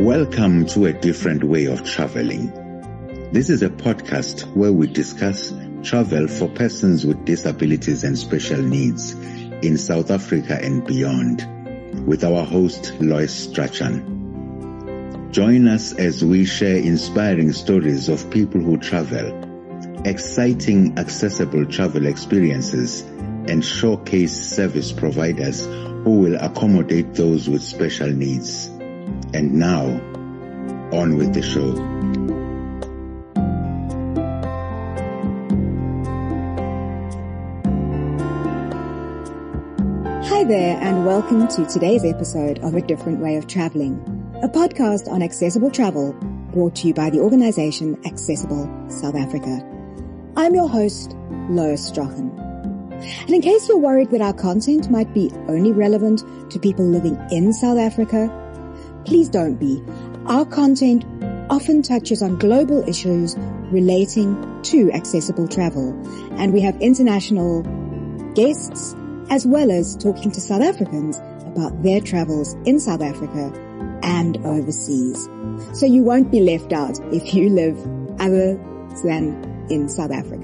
Welcome to A Different Way of Traveling. This is a podcast where we discuss travel for persons with disabilities and special needs in South Africa and beyond, with our host Lois Strachan. Join us as we share inspiring stories of people who travel, exciting accessible travel experiences, and showcase service providers who will accommodate those with special needs. And now, on with the show. Hi there, and welcome to today's episode of A Different Way of Traveling, a podcast on accessible travel brought to you by the organization Accessible South Africa. I'm your host, Lois Strachan. And in case you're worried that our content might be only relevant to people living in South Africa, please don't be. Our content often touches on global issues relating to accessible travel, and we have international guests as well as talking to South Africans about their travels in South Africa and overseas. So you won't be left out if you live other than in South Africa.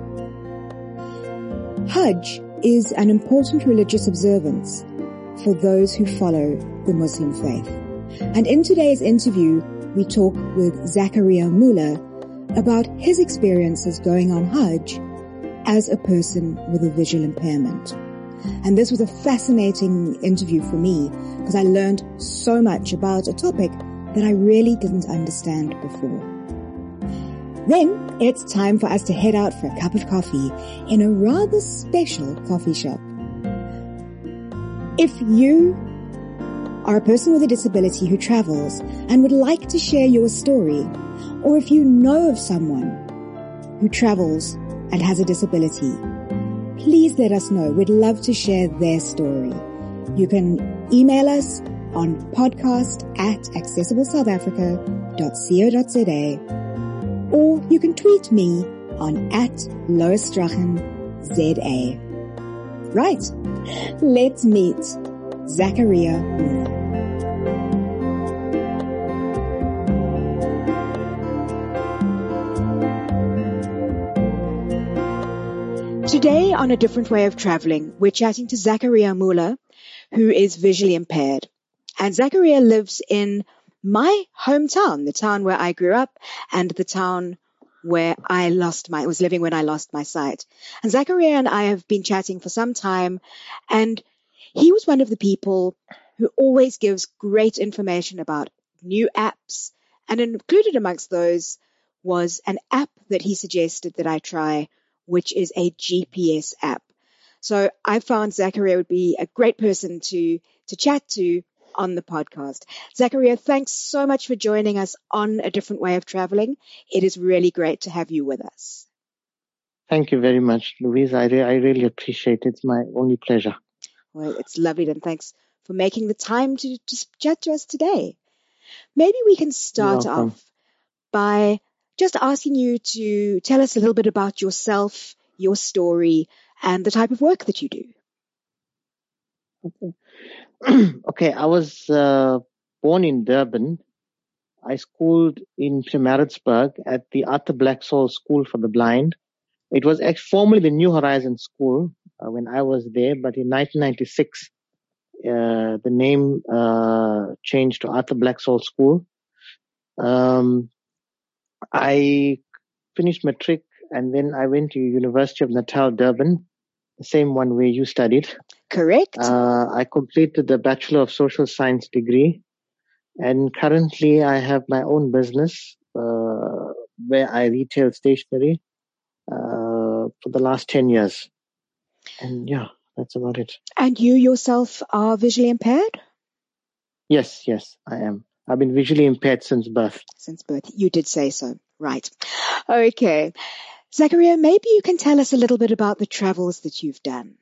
Hajj is an important religious observance for those who follow the Muslim faith. And in today's interview, we talk with Zakaria Moola about his experiences going on Hajj as a person with a visual impairment. And this was a fascinating interview for me because I learned so much about a topic that I really didn't understand before. Then it's time for us to head out for a cup of coffee in a rather special coffee shop. If you are a person with a disability who travels and would like to share your story, or if you know of someone who travels and has a disability, please let us know. We'd love to share their story. You can email us on podcast@accessiblesouthafrica.co.za, or you can tweet me on @LoisStrachanZA. Right, let's meet Zakaria Moola. Today on A Different Way of Traveling, we're chatting to Zakaria Moola, who is visually impaired. And Zakaria lives in my hometown, the town where I grew up and the town where I was living when I lost my sight. And Zakaria and I have been chatting for some time, and he was one of the people who always gives great information about new apps, and included amongst those was an app that he suggested that I try, which is a GPS app. So I found Zakaria would be a great person to chat to on the podcast. Zakaria, thanks so much for joining us on A Different Way of Traveling. It is really great to have you with us. Thank you very much, Louise. I really appreciate it. It's my only pleasure. Well, it's lovely, and thanks for making the time to chat to us today. Maybe we can start off by just asking you to tell us a little bit about yourself, your story, and the type of work that you do. Okay, I was born in Durban. I schooled in Pietermaritzburg at the Arthur Blacksoul School for the Blind. It was formerly the New Horizons School when I was there, but in 1996, the name changed to Arthur Blacksoul School. I finished matric, and then I went to University of Natal, Durban, the same one where you studied. Correct. I completed the Bachelor of Social Science degree, and currently I have my own business where I retail stationery for the last 10 years. And yeah, that's about it. And you yourself are visually impaired? Yes, I am. I've been visually impaired since birth. Since birth. You did say so. Right. Okay. Zakaria, maybe you can tell us a little bit about the travels that you've done.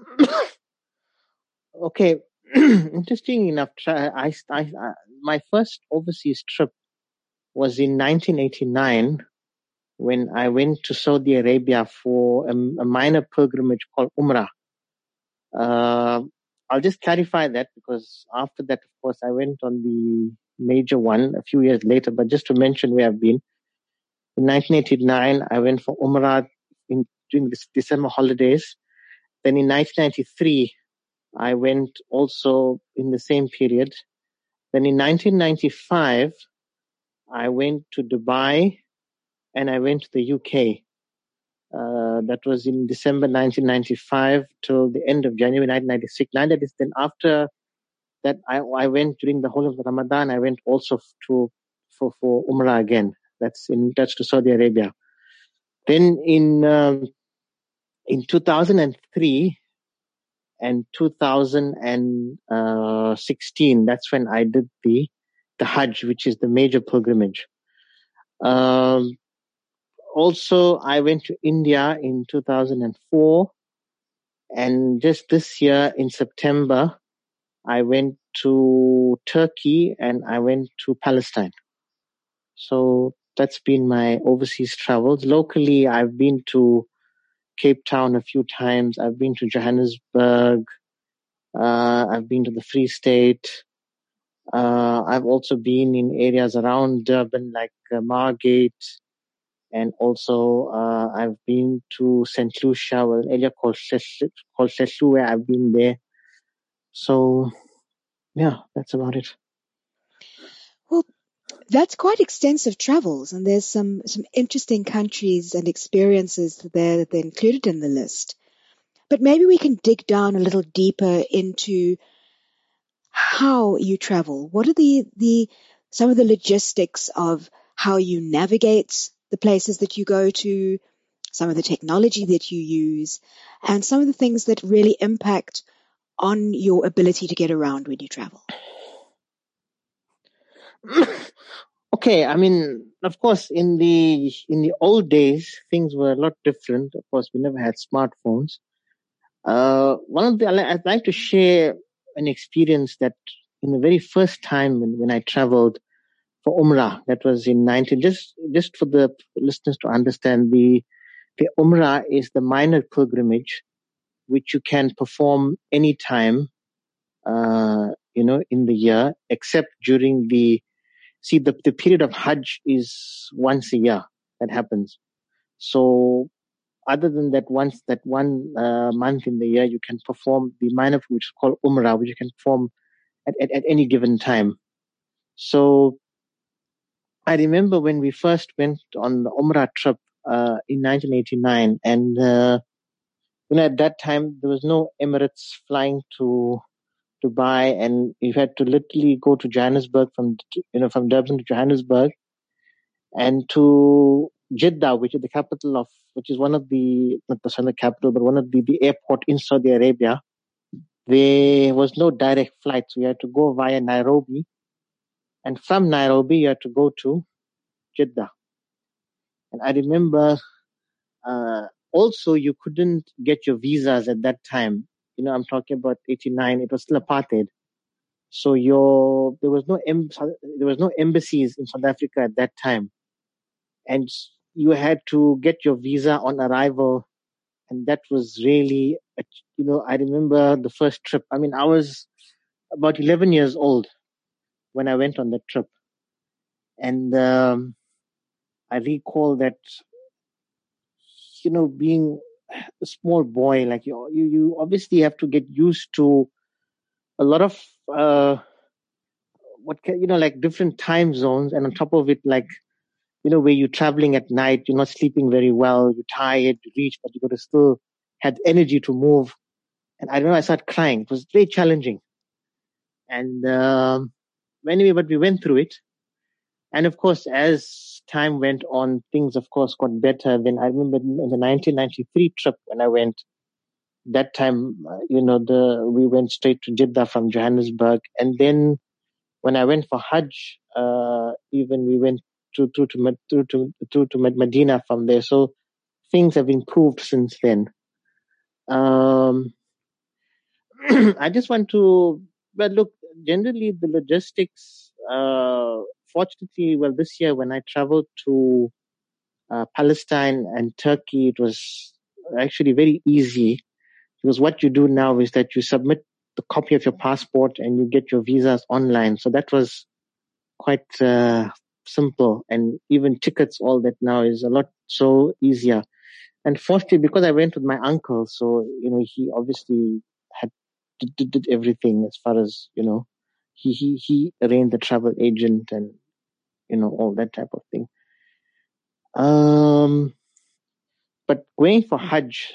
Okay. Interesting enough, my first overseas trip was in 1989 when I went to Saudi Arabia for a minor pilgrimage called Umrah. I'll just clarify that because after that, of course, I went on the major one a few years later, but just to mention where I've been. In 1989, I went for Umrah during the December holidays. Then in 1993, I went also in the same period. Then in 1995, I went to Dubai and I went to the UK. That was in December 1995 till the end of January 1996. Then after that, I went during the whole of Ramadan. I went also for Umrah again. That's to Saudi Arabia. Then in 2003 and 2016, that's when I did the Hajj, which is the major pilgrimage. Also, I went to India in 2004. And just this year in September, I went to Turkey and I went to Palestine. So that's been my overseas travels. Locally, I've been to Cape Town a few times. I've been to Johannesburg. I've been to the Free State. I've also been in areas around Durban like Margate. And also, I've been to St. Lucia, an area called Seshu, where I've been there. So, yeah, that's about it. Well, that's quite extensive travels, and there's some interesting countries and experiences there that they're included in the list. But maybe we can dig down a little deeper into how you travel. What are some of the logistics of how you navigate the places that you go to, some of the technology that you use, and some of the things that really impact on your ability to get around when you travel? Okay, I mean, of course, in the old days, things were a lot different. Of course, we never had smartphones. I'd like to share an experience that in the very first time when I traveled for Umrah, that was in just for the listeners to understand, the Umrah is the minor pilgrimage, which you can perform anytime, in the year, except during the period of Hajj is once a year that happens. So other than that, one month in the year, you can perform the minor, which is called Umrah, which you can perform at any given time. So I remember when we first went on the Umrah trip in 1989, and at that time there was no Emirates flying to Dubai, and you had to literally go to Johannesburg from Durban to Johannesburg, and to Jeddah, which is one of the, not the capital, but one of the airport in Saudi Arabia. There was no direct flight, so you had to go via Nairobi, and from Nairobi you had to go to Jeddah. And I remember also you couldn't get your visas at that time. I'm talking about 89. It was still apartheid. So there was no embassies in South Africa at that time, and you had to get your visa on arrival, and that was really, I remember the first trip. I mean, I was about 11 years old when I went on that trip, and I recall that, being a small boy, like you obviously have to get used to a lot of like different time zones, and on top of it, like, where you're traveling at night, you're not sleeping very well, you're tired, you reach, but you got to still have energy to move. And I don't know, I started crying. It was very challenging. And anyway, but we went through it. And of course, as time went on, things, of course, got better. Then I remember in the 1993 trip when I went, that time, we went straight to Jeddah from Johannesburg. And then when I went for Hajj, even we went to Medina from there. So things have improved since then. I just want to, but look, generally the logistics, fortunately, this year when I traveled to Palestine and Turkey, it was actually very easy, because what you do now is that you submit the copy of your passport and you get your visas online. So that was quite simple, and even tickets, all that now is a lot so easier. And fortunately, because I went with my uncle, so he obviously had did everything as far as he arranged the travel agent and all that type of thing. But going for Hajj,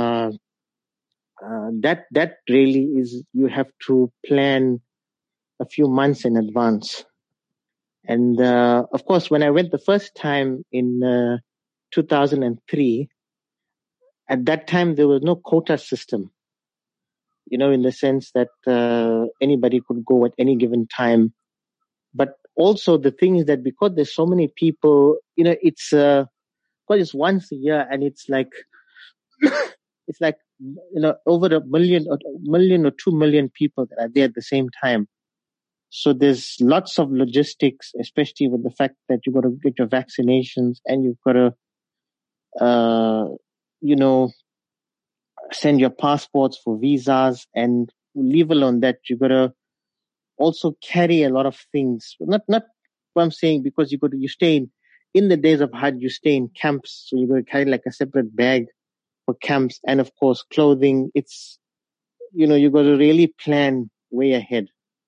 that really is, you have to plan a few months in advance. And of course, when I went the first time in 2003, at that time there was no quota system, in the sense that anybody could go at any given time. But also the thing is that because there's so many people, it's because it's once a year, and it's like it's like over a million or 2 million people that are there at the same time. So there's lots of logistics, especially with the fact that you've got to get your vaccinations, and you've got to send your passports for visas, and leave alone that you've got to also carry a lot of things. Not what I'm saying, because you stay in the days of Hajj, you stay in camps, so you've got to carry like a separate bag for camps, and of course clothing. It's you've got to really plan way ahead.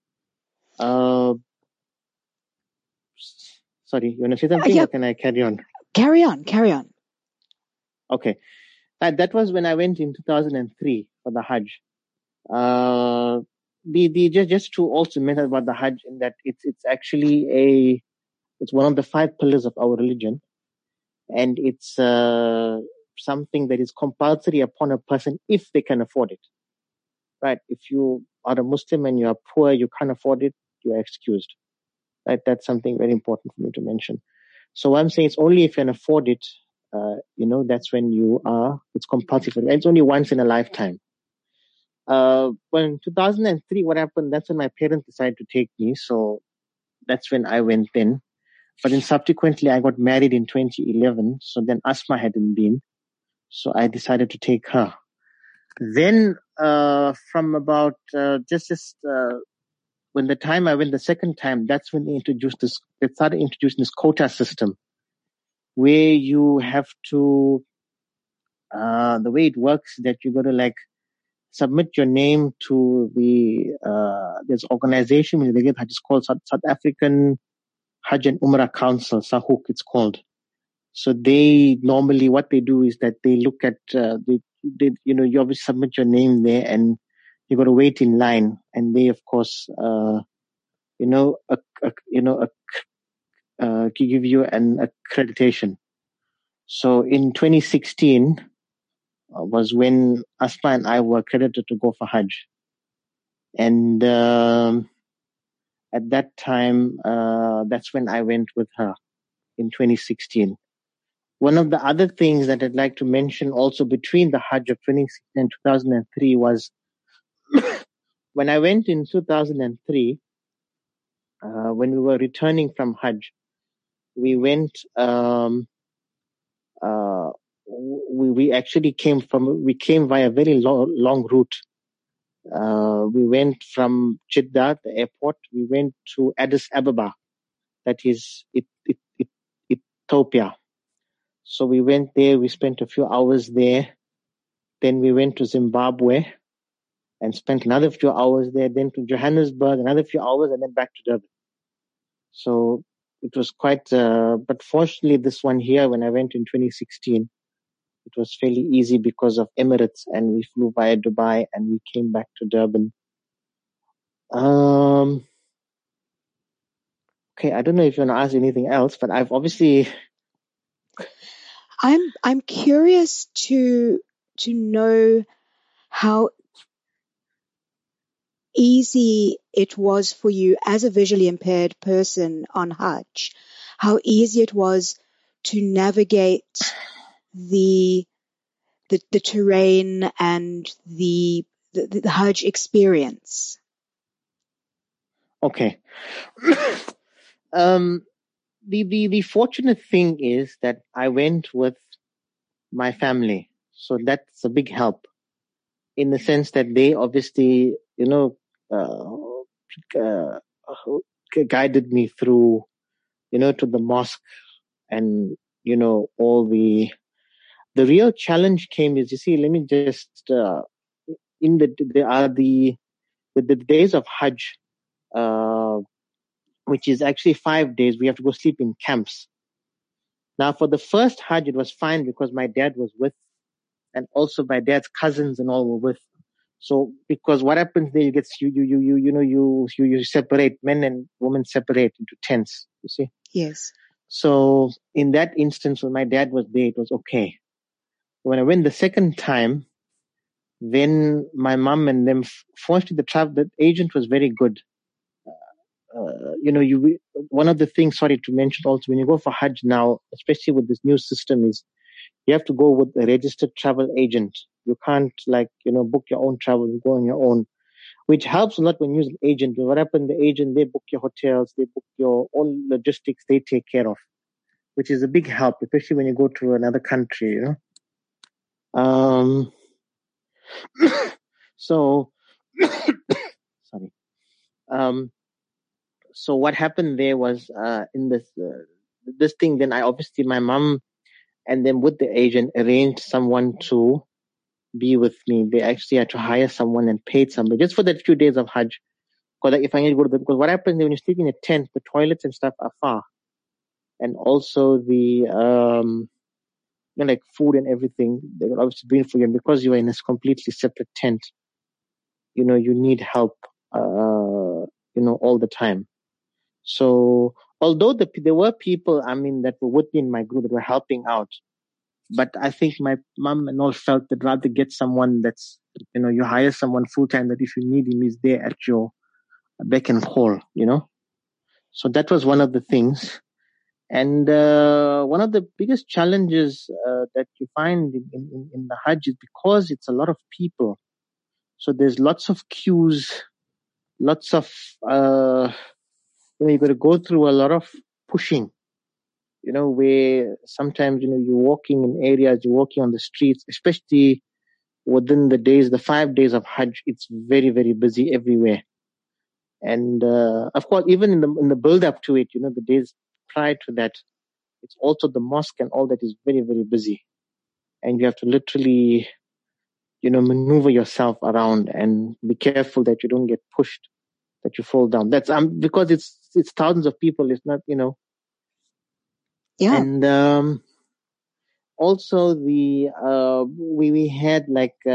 Sorry, you want to say something, or can I carry on? Carry on. Okay. That was when I went in 2003 for the Hajj. Just to also mention about the Hajj, in that it's actually it's one of the 5 pillars of our religion, and it's something that is compulsory upon a person if they can afford it. Right? If you are a Muslim and you are poor, you can't afford it, you are excused. Right? That's something very important for me to mention. So what I'm saying, it's only if you can afford it, that's when it's compulsory. It's only once in a lifetime. When in 2003, what happened, that's when my parents decided to take me. So that's when I went then. But then subsequently, I got married in 2011. So then Asma hadn't been. So I decided to take her. Then from about when the time I went the second time, that's when they started introducing this quota system, where you have to, the way it works, that you got to submit your name to there's organization in the Hajj, it's called South African Hajj and Umrah Council, SAHUK it's called. So they normally, what they do is that they look at, you obviously submit your name there, and you got to wait in line, and they of course, give you an accreditation. So in 2016 was when Asma and I were accredited to go for Hajj. And at that time, that's when I went with her in 2016. One of the other things that I'd like to mention also between the Hajj of 2016 and 2003 was when I went in 2003, when we were returning from Hajj, we went, we actually came via a very long route. We went from Jeddah, the airport, we went to Addis Ababa, that is Ethiopia. So we went there, we spent a few hours there. Then we went to Zimbabwe and spent another few hours there, then to Johannesburg, another few hours, and then back to Durban. So it was quite, but fortunately this one here, when I went in 2016, it was fairly easy because of Emirates, and we flew via Dubai and we came back to Durban. Okay, I don't know if you want to ask anything else, but I've obviously... I'm curious to know how easy it was for you as a visually impaired person on Hajj, how easy it was to navigate the terrain and the Hajj experience. Okay. The fortunate thing is that I went with my family, so that's a big help, in the sense that they obviously, guided me through, to the mosque, and, all the real challenge came is, you see, let me just, there are the days of Hajj, which is actually 5 days. We have to go sleep in camps. Now, for the first Hajj, it was fine because my dad was with, and also my dad's cousins and all were with. So, because what happens there, you separate, men and women separate into tents, you see. Yes. So, in that instance, when my dad was there, it was okay. When I went the second time, then my mom and them forced the travel. The agent was very good. One of the things, sorry to mention also, when you go for Hajj now, especially with this new system, is you have to go with a registered travel agent. You can't book your own travel, you go on your own, which helps a lot when you use an agent. What happens, the agent, they book your hotels, they book your own logistics, they take care of, which is a big help, especially when you go to another country, So, sorry. So what happened there was, in this thing, then my mom and then with the agent arranged someone to be with me. They actually had to hire someone and paid somebody just for that few days of Hajj. Because if I need to go to because what happens when you sleep in a tent, the toilets and stuff are far. And also the, like food and everything, they will obviously bring for you. And because you are in this completely separate tent, you need help, all the time. So although there were people, that were with me in my group that were helping out, but I think my mom and all felt that rather get someone that's, you hire someone full time that if you need him, he's there at your beck and call, So that was one of the things. And one of the biggest challenges that you find in the Hajj is because it's a lot of people. So there's lots of queues, lots of, you got to go through a lot of pushing, where sometimes, you're walking in areas, you're walking on the streets, especially within the 5 days of Hajj, it's very, very busy everywhere. And, of course, even in the build up to it, the days prior to that, it's also the mosque and all that is very, very busy. And you have to literally, maneuver yourself around and be careful that you don't get pushed, that you fall down. That's, because it's thousands of people. It's not, Yeah. And, also we had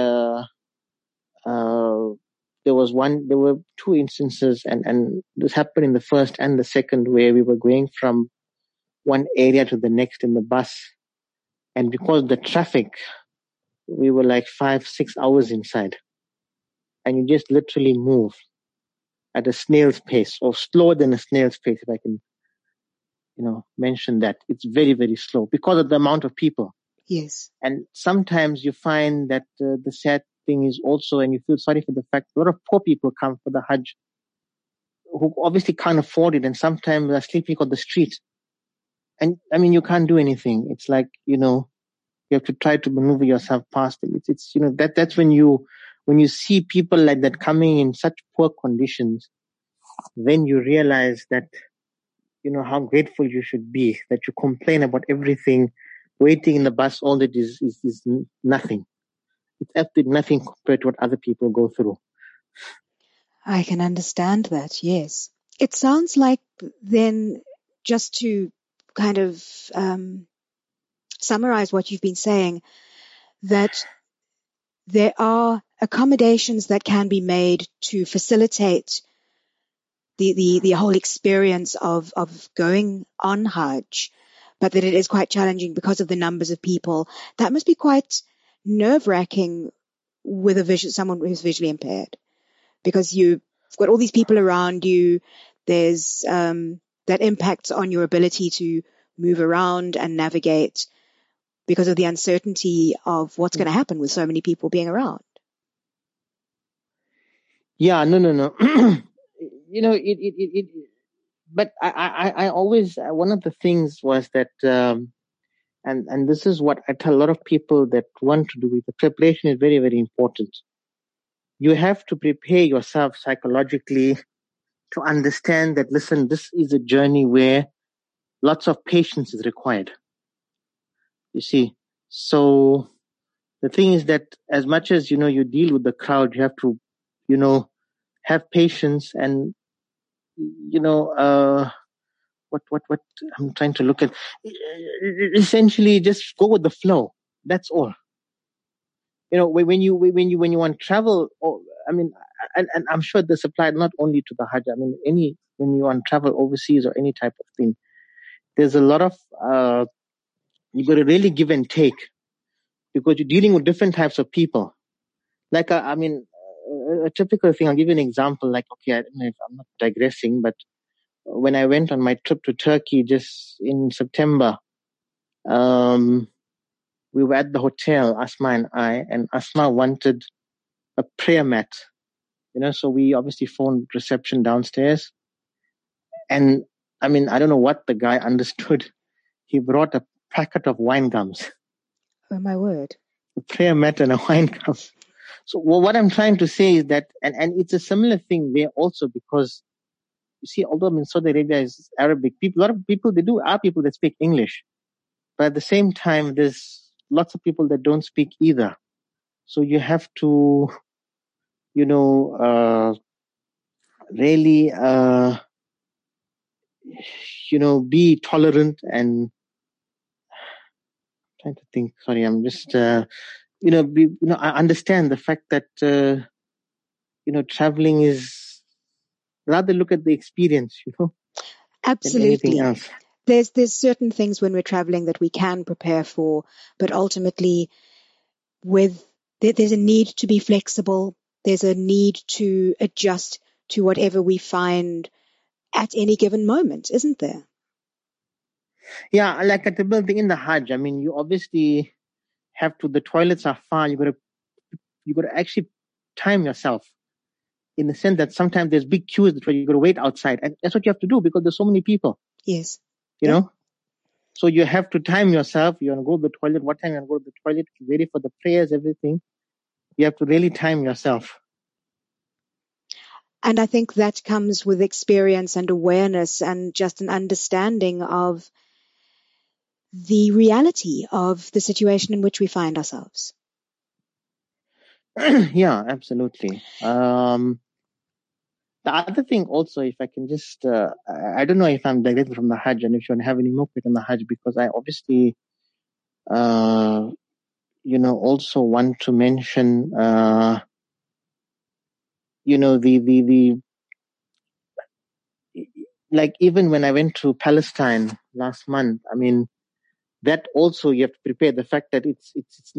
there were 2 instances and this happened in the first and the second where we were going from one area to the next in the bus. And because of the traffic, we were 5-6 hours inside. And you just literally move at a snail's pace, or slower than a snail's pace, if I can, mention that. It's very, very slow because of the amount of people. Yes. And sometimes you find that the sad thing is also, and you feel sorry for the fact, a lot of poor people come for the Hajj who obviously can't afford it, and sometimes are sleeping on the street. And you can't do anything. It's you have to try to maneuver yourself past it. It's that's when you see people like that coming in such poor conditions, then you realize that, how grateful you should be, that you complain about everything. Waiting in the bus, all that is nothing. It's absolutely nothing compared to what other people go through. I can understand that, yes. It sounds like then, just to kind of summarize what you've been saying, that there are accommodations that can be made to facilitate the whole experience of going on Hajj, but that it is quite challenging because of the numbers of people. That must be quite nerve-wracking with someone who's visually impaired, because you've got all these people around you. There's that impacts on your ability to move around and navigate because of the uncertainty of what's going to happen with so many people being around. Yeah, no. But I always, one of the things was that, and this is what I tell a lot of people that want to do it, the preparation is very, very important. You have to prepare yourself psychologically, to understand that, listen, this is a journey where lots of patience is required. You see, so the thing is that as much as, you deal with the crowd, you have to, have patience and, what I'm trying to look at, essentially just go with the flow. That's all. When you want to travel, and I'm sure this applied not only to the Hajj. I mean, when you want to travel overseas or any type of thing, there's a lot of, you got to really give and take, because you're dealing with different types of people. Like, a typical thing, I'll give you an example. Like, okay, I don't know if I'm not digressing, but when I went on my trip to Turkey just in September, we were at the hotel, Asma and I, and Asma wanted a prayer mat. So we obviously phoned reception downstairs. And I don't know what the guy understood. He brought a packet of wine gums. Oh, my word. A prayer mat and a wine gum. So what I'm trying to say is that, and it's a similar thing there also, because you see, although in Saudi Arabia is Arabic, a lot of people, are people that speak English. But at the same time, there's lots of people that don't speak either. So you have to, really, be tolerant and trying to think. Sorry, I'm just, I understand the fact that, traveling is rather look at the experience, Absolutely. than anything else. There's certain things when we're traveling that we can prepare for, but ultimately there's a need to be flexible. There's a need to adjust to whatever we find at any given moment, isn't there? Yeah, like a typical thing in the Hajj. You obviously have to, the toilets are far. You got to actually time yourself, in the sense that sometimes there's big queues where you got to wait outside, and that's what you have to do because there's so many people. Yes. You know? So you have to time yourself. You want to go to the toilet, what time you want to go to the toilet, ready for the prayers, everything. You have to really time yourself. And I think that comes with experience and awareness and just an understanding of the reality of the situation in which we find ourselves. Yeah, absolutely. The other thing also, if I can just, I don't know if I'm digressing from the Hajj and if you want to have any more quick on the Hajj, because I obviously, also want to mention, like even when I went to Palestine last month, that also you have to prepare the fact that it's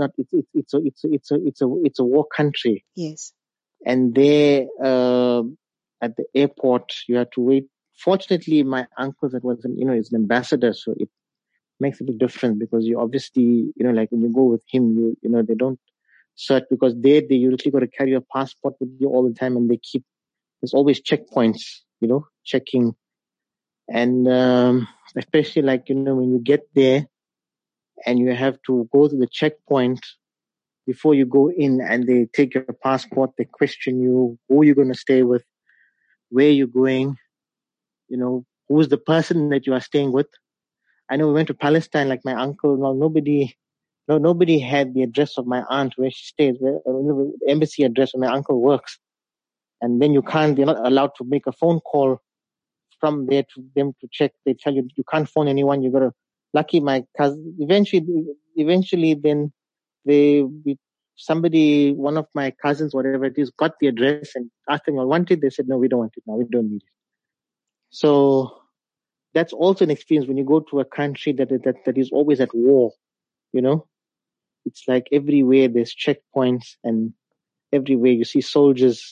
a war country. Yes. And there, at the airport, you have to wait. Fortunately, my uncle that was, is an ambassador, so it makes a big difference, because you obviously, like when you go with him, they don't search, because they usually got to carry your passport with you all the time, and there's always checkpoints, checking. And especially like, when you get there and you have to go to the checkpoint before you go in, and they take your passport, they question you, who you're going to stay with, where you're going, who's the person that you are staying with. I know we went to Palestine, like my uncle, nobody had the address of my aunt where she stays, the embassy address where my uncle works. And then you're not allowed to make a phone call from there to them to check. They tell you can't phone anyone. You got to, lucky my cousin, eventually then somebody, one of my cousins, whatever it is, got the address and asked them, I want it. They said, no, we don't want it now. We don't need it. So that's also an experience when you go to a country that is always at war, It's like everywhere there's checkpoints, and everywhere you see soldiers,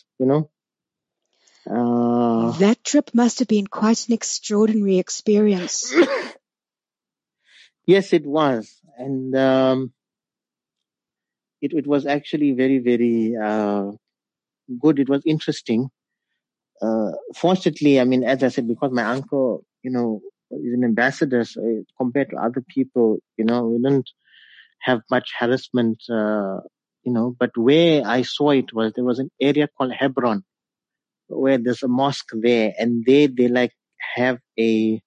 That trip must have been quite an extraordinary experience. Yes, it was. And it was actually very, very good. It was interesting. Fortunately, as I said, because my uncle, is an ambassador, so compared to other people, we didn't have much harassment, but where I saw it was, there was an area called Hebron, where there's a mosque there, and they like have a,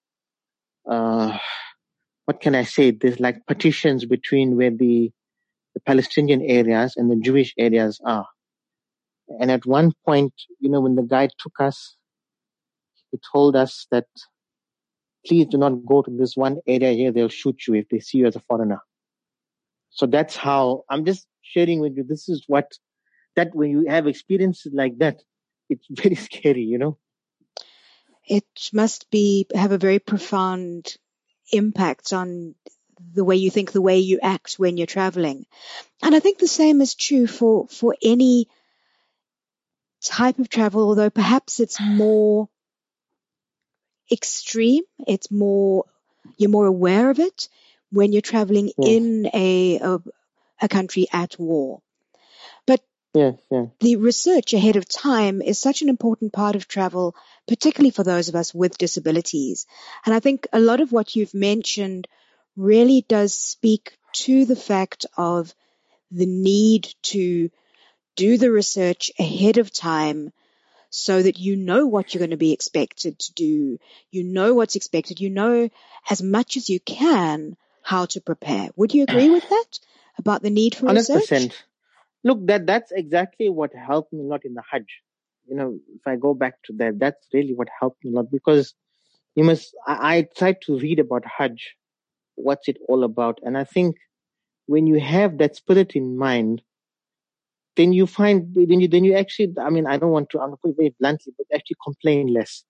what can I say? There's like partitions between where the Palestinian areas and the Jewish areas are. And at one point, when the guide took us, he told us that please do not go to this one area here. They'll shoot you if they see you as a foreigner. So that's how I'm just sharing with you. This is that when you have experiences like that, it's very scary, It must have a very profound impact on the way you think, the way you act when you're traveling. And I think the same is true for any type of travel, although perhaps it's more extreme. You're more aware of it when you're traveling in a country at war. But the research ahead of time is such an important part of travel, particularly for those of us with disabilities. And I think a lot of what you've mentioned really does speak to the fact of the need to do the research ahead of time so that you know what you're going to be expected to do. You know what's expected. You know as much as you can how to prepare. Would you agree with that about the need for 100%. research? Look, that's exactly what helped me a lot in the Hajj. If I go back to that, that's really what helped me a lot, because I tried to read about Hajj, what's it all about. And I think when you have that spirit in mind, then you actually, I don't want to, I'm put it very bluntly, but actually complain less.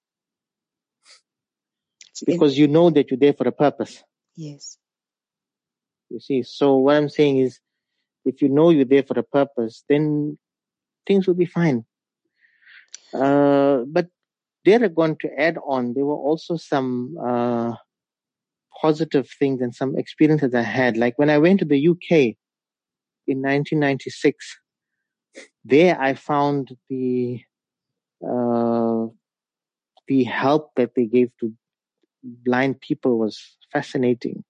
Because you know that you're there for a purpose. Yes. You see, so what I'm saying is, if you know you're there for a purpose, then things will be fine. But they're going to add on, there were also some positive things and some experiences I had. Like when I went to the UK in 1996, there I found the help that they gave to blind people was fascinating.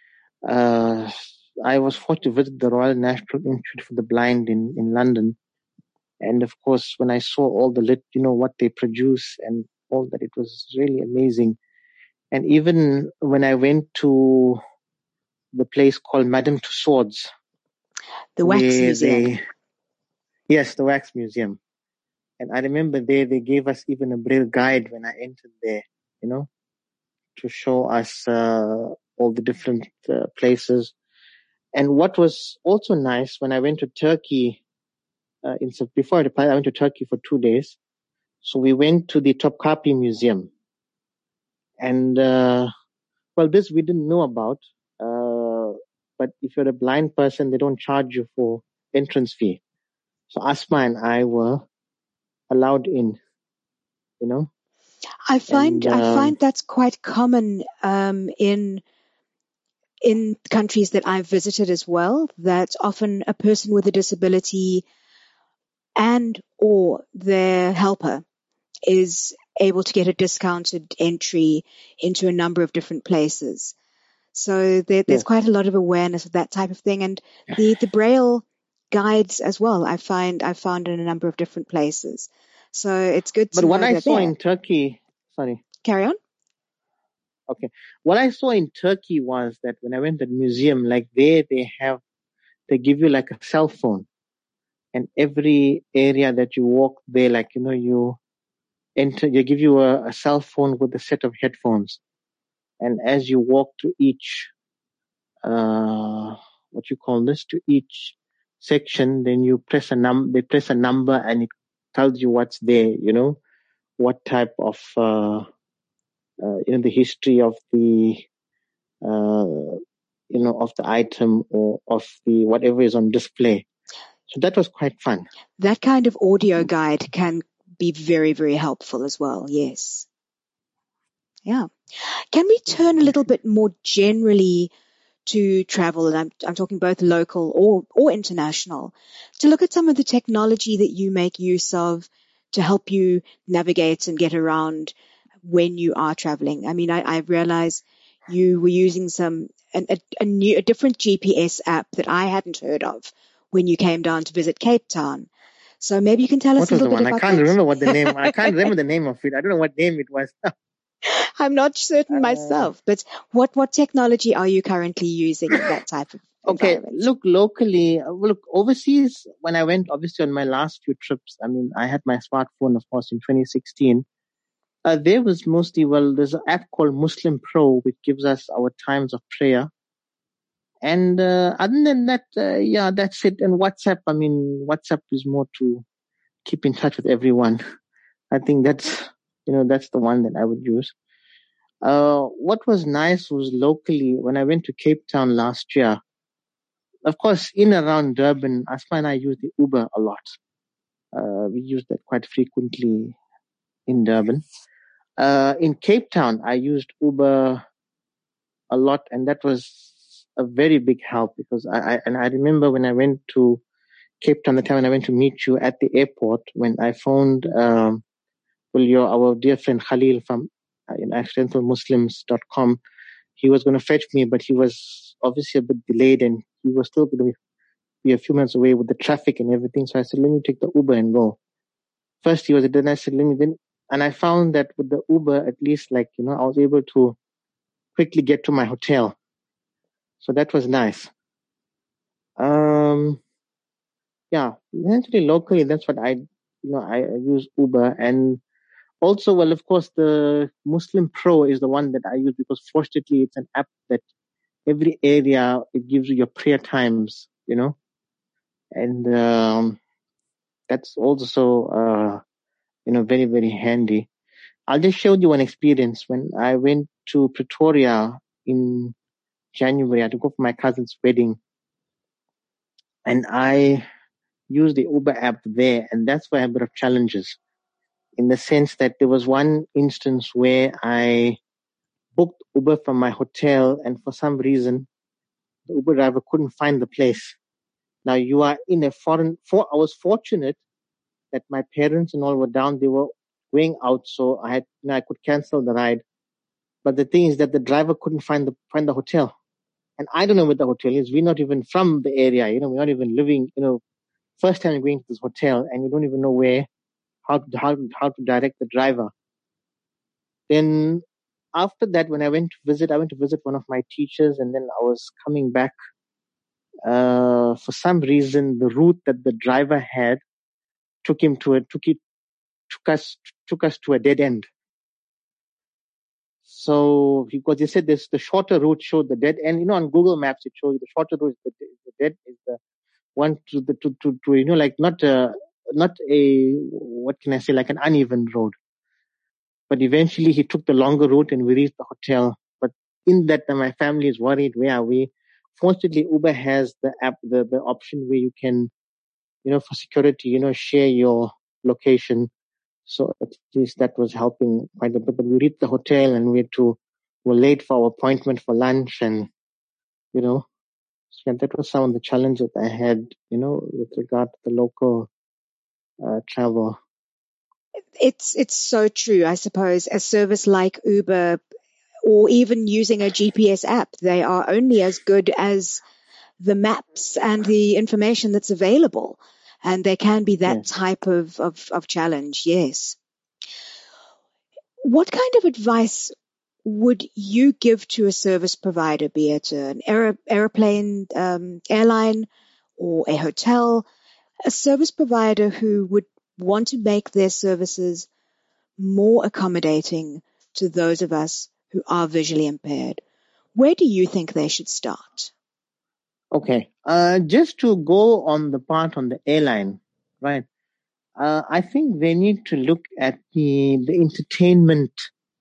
I was fortunate to visit the Royal National Institute for the Blind in London. And of course, when I saw all the what they produce and all that, it was really amazing. And even when I went to the place called Madame Tussauds, the Wax Museum. Yes, the Wax Museum. And I remember they gave us even a Braille guide when I entered there, to show us all the different places. And what was also nice, when I went to Turkey, before I departed, I went to Turkey for 2 days. So we went to the Topkapi Museum. And, this we didn't know about. But if you're a blind person, they don't charge you for entrance fee. So Asma and I were allowed in, I find that's quite common in countries that I've visited as well, that often a person with a disability and or their helper is able to get a discounted entry into a number of different places. So there's quite a lot of awareness of that type of thing. And the Braille guides as well, I found in a number of different places. So it's good to know. But what I saw in Turkey, sorry. Carry on. Okay. What I saw in Turkey was that when I went to the museum, like they give you like a cell phone, and every area that you walk there, like, you enter, they give you a cell phone with a set of headphones. And as you walk to each, to each section, then you press they press a number and it tells you what's there, what type of, the history of the, of the item or of the whatever is on display. So that was quite fun. That kind of audio guide can be very, very helpful as well. Yes. Yeah. Can we turn a little bit more generally to travel, and I'm talking both local or international, to look at some of the technology that you make use of to help you navigate and get around when you are traveling? I mean, I realize you were using a different GPS app that I hadn't heard of when you came down to visit Cape Town. So maybe you can tell us a little bit about that. I can't remember what the name. I can't remember the name of it. I don't know what name it was. I'm not certain myself, but what technology are you currently using in that type of environment? Look, locally, overseas, when I went, obviously, on my last few trips, I mean, I had my smartphone, of course, in 2016. There was mostly, there's an app called Muslim Pro, which gives us our times of prayer. And other than that, that's it. And WhatsApp, I mean, WhatsApp is more to keep in touch with everyone. I think that's the one that I would use. What was nice was locally, when I went to Cape Town last year, of course, in and around Durban, Asma and I used the Uber a lot. We used that quite frequently in Durban. In Cape Town, I used Uber a lot, and that was a very big help because I remember when I went to Cape Town, the time when I went to meet you at the airport, when I phoned our dear friend Khalil from accidentalmuslims.com. He was going to fetch me, but he was obviously a bit delayed, and he was still going to be a few minutes away with the traffic and everything. So I said, let me take the Uber and go. First he was, then I said, and I found that with the Uber, at least I was able to quickly get to my hotel. So that was nice. Eventually locally, that's what I use Uber. And also, of course, the Muslim Pro is the one that I use because fortunately it's an app that every area, it gives you your prayer times, and that's also, very, very handy. I'll just show you one experience. When I went to Pretoria in January, I had to go for my cousin's wedding, and I used the Uber app there, and that's where I had a bit of challenges, in the sense that there was one instance where I booked Uber from my hotel, and for some reason, the Uber driver couldn't find the place. Now, you are in a I was fortunate that my parents and all were down. They were going out, so I could cancel the ride. But the thing is that the driver couldn't find the hotel. And I don't know where the hotel is. We're not even from the area, we're not even living, first time going to this hotel, and you don't even know how to direct the driver. Then after that, when I went to visit one of my teachers, and then I was coming back. For some reason, the route that the driver had took us to a dead end. So, because they said the shorter route showed the dead end. On Google Maps, it shows the shorter route is the dead is the one to not a what can I say, like an uneven road. But eventually he took the longer route and we reached the hotel. But in that time, my family is worried, where are we? Fortunately, Uber has the app, the option where you can, for security, share your location. So at least that was helping quite a bit. But we reached the hotel and we were late for our appointment for lunch, and, so that was some of the challenges I had, with regard to the local travel. It's so true. I suppose a service like Uber, or even using a GPS app, they are only as good as the maps and the information that's available. And there can be that type of challenge. Yes. What kind of advice would you give to a service provider, be it an airplane, airline, or a hotel, a service provider who would want to make their services more accommodating to those of us who are visually impaired? Where do you think they should start? Okay. Just to go on the part on the airline, right? I think they need to look at the entertainment.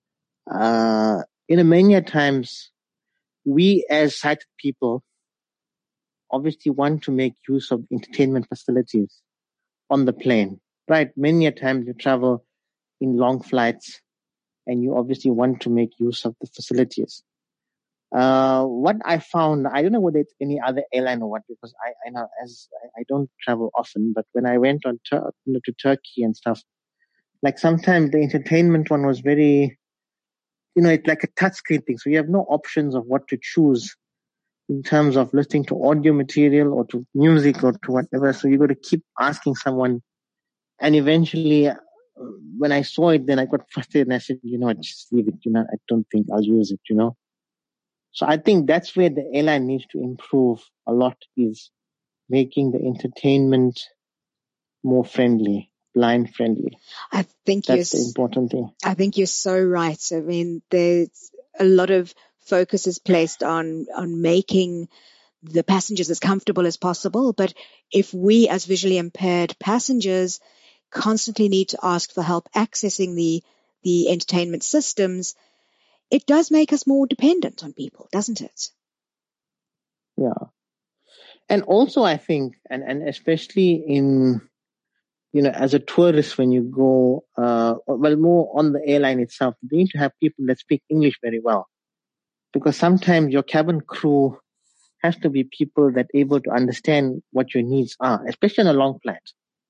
Many times we as sighted people obviously want to make use of entertainment facilities on the plane, right? Many a times you travel in long flights and you obviously want to make use of the facilities. What I found, I don't know whether it's any other airline or what, because I know, as I don't travel often, but when I went to Turkey and stuff, like sometimes the entertainment one was very, it's like a touchscreen thing. So you have no options of what to choose in terms of listening to audio material or to music or to whatever. So you got to keep asking someone, And eventually, when I saw it, then I got frustrated and I said, just leave it. I don't think I'll use it, So I think that's where the airline needs to improve a lot, is making the entertainment more friendly, blind friendly. I think that's the important thing. I think you're so right. I mean, there's a lot of focus is placed on making the passengers as comfortable as possible. But if we as visually impaired passengers constantly need to ask for help accessing the entertainment systems, it does make us more dependent on people, doesn't it? Yeah. And also I think, and especially in, as a tourist, when you go, more on the airline itself, you need to have people that speak English very well. Because sometimes your cabin crew has to be people that are able to understand what your needs are, especially on a long flight.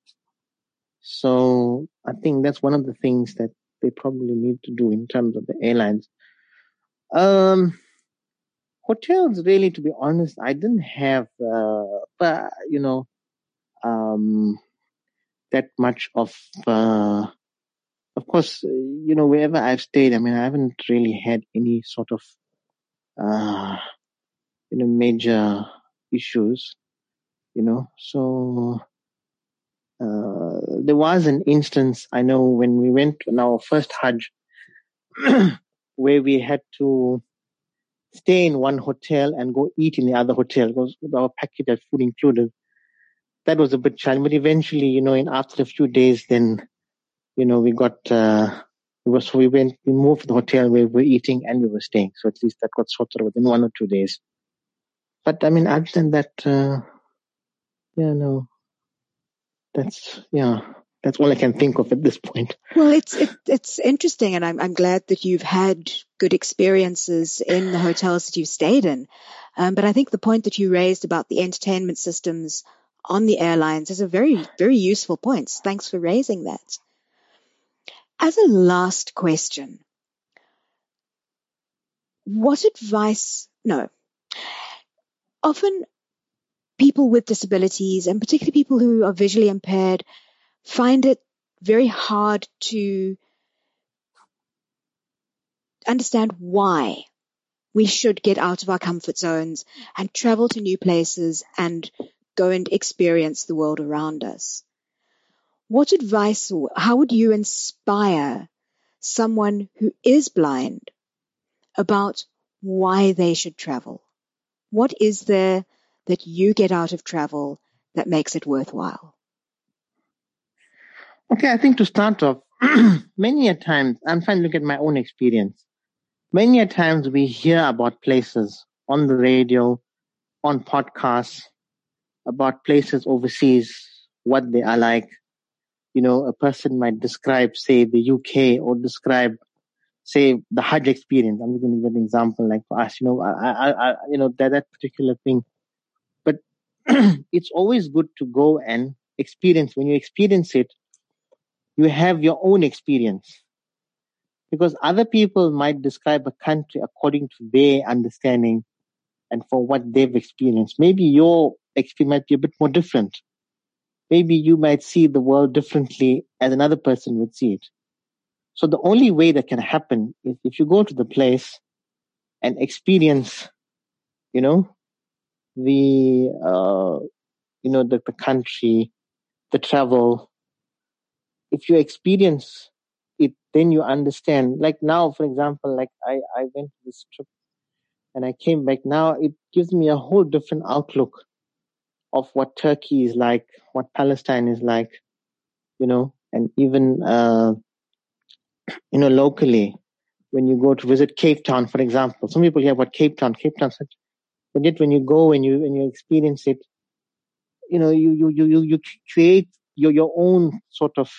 So I think that's one of the things that they probably need to do in terms of the airlines. Hotels, really, to be honest, I didn't have, that much of course, wherever I've stayed, I haven't really had any sort of, major issues, so, there was an instance, I know, when we went on our first Hajj, where we had to stay in one hotel and go eat in the other hotel, because our package had food included. That was a bit challenging, but eventually, after a few days, then, we got, we moved to the hotel where we were eating and we were staying. So at least that got sorted within 1 or 2 days. But other than that, that's all I can think of at this point. Well, it's interesting, and I'm glad that you've had good experiences in the hotels that you've stayed in. But I think the point that you raised about the entertainment systems on the airlines is a very, very useful point. Thanks for raising that. As a last question, often people with disabilities, and particularly people who are visually impaired, find it very hard to understand why we should get out of our comfort zones and travel to new places and go and experience the world around us. What advice, or how would you inspire someone who is blind about why they should travel? What is there that you get out of travel that makes it worthwhile? Okay, I think to start off, many a times, I'm trying to look at my own experience. Many a times we hear about places on the radio, on podcasts, about places overseas, what they are like. A person might describe, say, the UK, or describe, say, the Hajj experience. I'm going to give an example, like for us, that particular thing. But it's always good to go and experience. When you experience it, you have your own experience. Because other people might describe a country according to their understanding and for what they've experienced. Maybe your experience might be a bit more different. Maybe you might see the world differently as another person would see it. So the only way that can happen is if you go to the place and experience, the country, the travel. If you experience it, then you understand. Like now, for example, like I went to this trip and I came back. Now it gives me a whole different outlook of what Turkey is like, what Palestine is like, and even, locally, when you go to visit Cape Town, for example. Some people hear about Cape Town, but yet when you go and you experience it, you create your own sort of,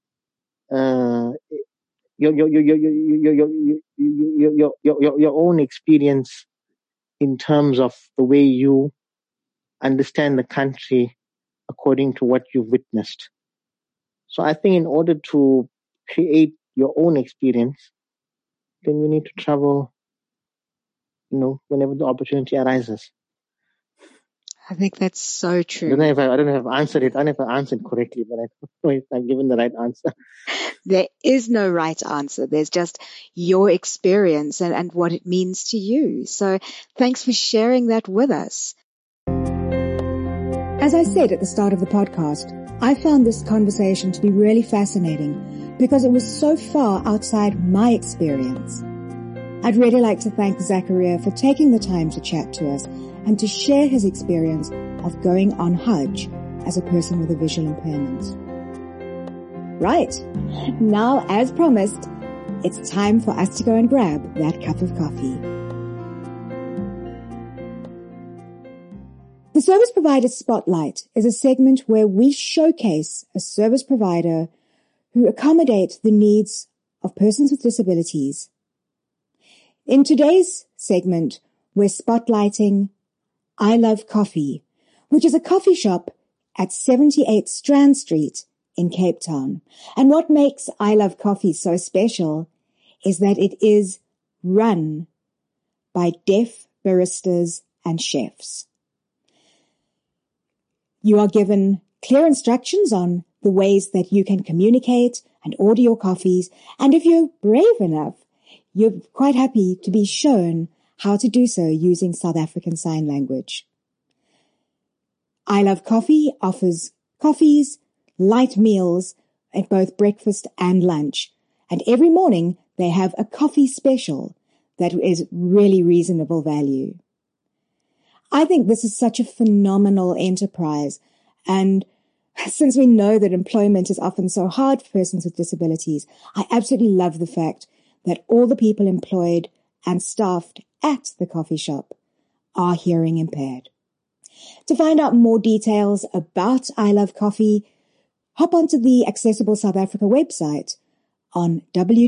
your own experience in terms of the way you understand the country according to what you've witnessed. So I think in order to create your own experience, then you need to travel, whenever the opportunity arises. I think that's so I true. don't know if I've answered it. I don't know if I answered correctly, but I don't know if I've given the right answer. There is no right answer. There's just your experience and what it means to you. So thanks for sharing that with us. As I said at the start of the podcast, I found this conversation to be really fascinating because it was so far outside my experience. I'd really like to thank Zakaria for taking the time to chat to us and to share his experience of going on Hajj as a person with a visual impairment. Right, now as promised, it's time for us to go and grab that cup of coffee. The Service Provider Spotlight is a segment where we showcase a service provider who accommodate the needs of persons with disabilities. In today's segment, we're spotlighting I Love Coffee, which is a coffee shop at 78 Strand Street in Cape Town. And what makes I Love Coffee so special is that it is run by deaf baristas and chefs. You are given clear instructions on the ways that you can communicate and order your coffees, and if you're brave enough, you're quite happy to be shown how to do so using South African Sign Language. I Love Coffee offers coffees, light meals at both breakfast and lunch. And every morning they have a coffee special that is really reasonable value. I think this is such a phenomenal enterprise. And since we know that employment is often so hard for persons with disabilities, I absolutely love the fact that all the people employed and staffed at the coffee shop are hearing impaired. To find out more details about I Love Coffee, hop onto the Accessible South Africa website on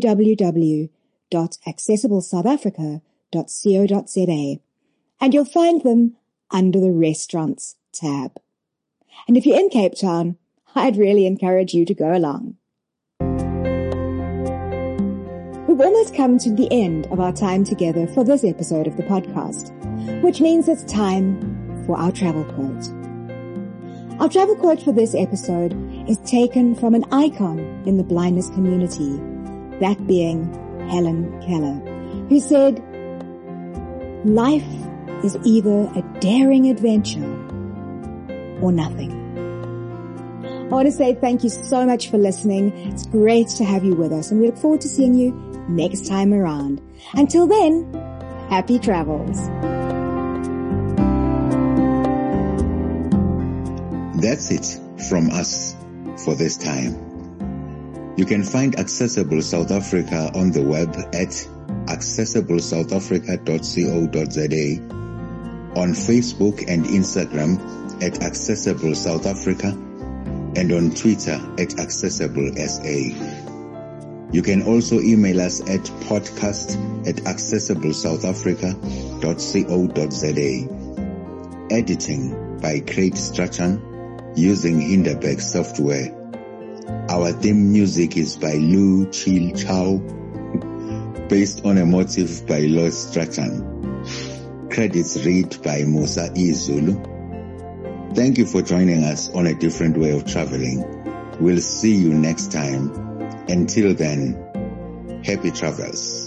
www.accessiblesouthafrica.co.za, and you'll find them under the Restaurants tab. And if you're in Cape Town, I'd really encourage you to go along. We've almost come to the end of our time together for this episode of the podcast, which means it's time for our travel quote. Our travel quote for this episode is taken from an icon in the blindness community, that being Helen Keller, who said, "Life is either a daring adventure or nothing." I want to say thank you so much for listening. It's great to have you with us, and we look forward to seeing you next time around. Until then, happy travels. That's it from us for this time. You can find Accessible South Africa on the web at accessiblesouthafrica.co.za, on Facebook and Instagram at Accessible South Africa, and on Twitter at AccessibleSA. You can also email us at podcast@accessiblesouthafrica.co.za. Editing by Craig Strachan using Hinderberg software. Our theme music is by Lu Chil Chow, based on a motif by Lois Strachan. Credits read by Musa Izulu. Thank you for joining us on A Different Way of Traveling. We'll see you next time. Until then, happy travels.